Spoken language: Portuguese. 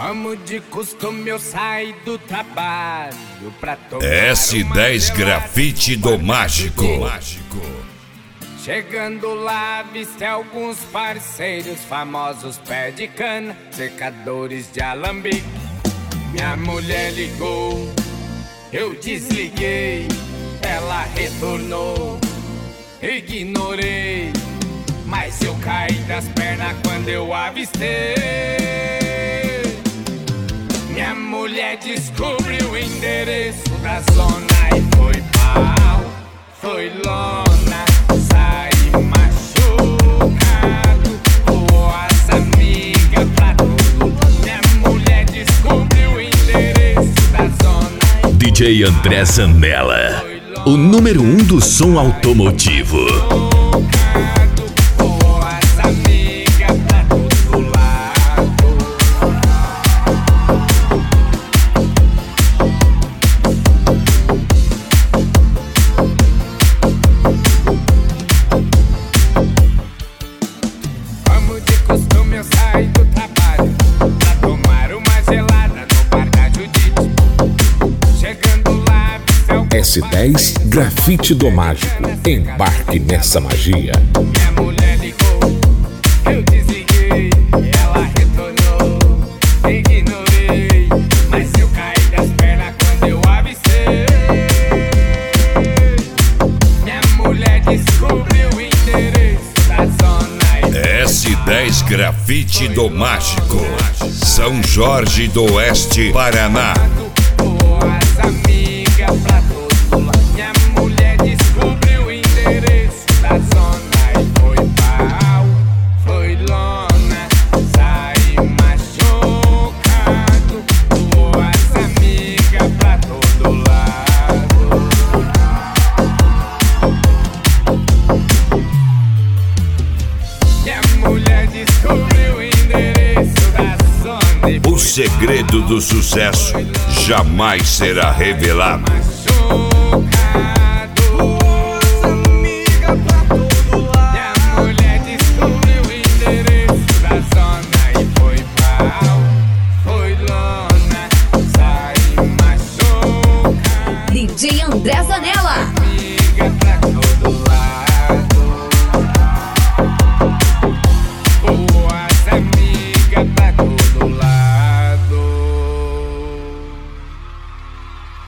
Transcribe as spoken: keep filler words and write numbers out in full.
Como de costume eu saio do trabalho pra tomar S dez Grafite do Mágico. Chegando lá, avistei alguns parceiros famosos, pé de cana, secadores de alambique. Minha mulher ligou, eu desliguei, ela retornou, ignorei, mas eu caí das pernas quando eu avistei. Minha mulher descobriu o endereço da zona e foi pau, foi lona, saí machucado, voou as amigas pra tudo. Minha mulher descobriu o endereço da zona e D J André Zanella, o número um do som automotivo. voou as amigas pra todo lado. Como de costume eu saí do trabalho pra tomar uma gelada no bar da Judite. Chegando lá, avistei alguns S dez Grafite do Mágico. Embarque nessa magia. Minha mulher ligou, eu desliguei, ela retornou, ignorei, mas eu caí das pernas quando eu avistei. Minha mulher descobriu o endereço da zona e S dez Grafite do Mágico, São Jorge do Oeste, Paraná. voou as amigas pra todo lado. Minha mulher descobriu o endereço da zona e foi pau, foi lona, saí machucado, voou as amigas pra todo lado. Minha mulher descobriu o endereço da zona e O foi segredo do sucesso jamais será revelado. machucado, voou as amigas pra todo lado. Minha mulher descobriu o endereço da zona e foi pau, foi lona, saí machucado. D J André Zanella.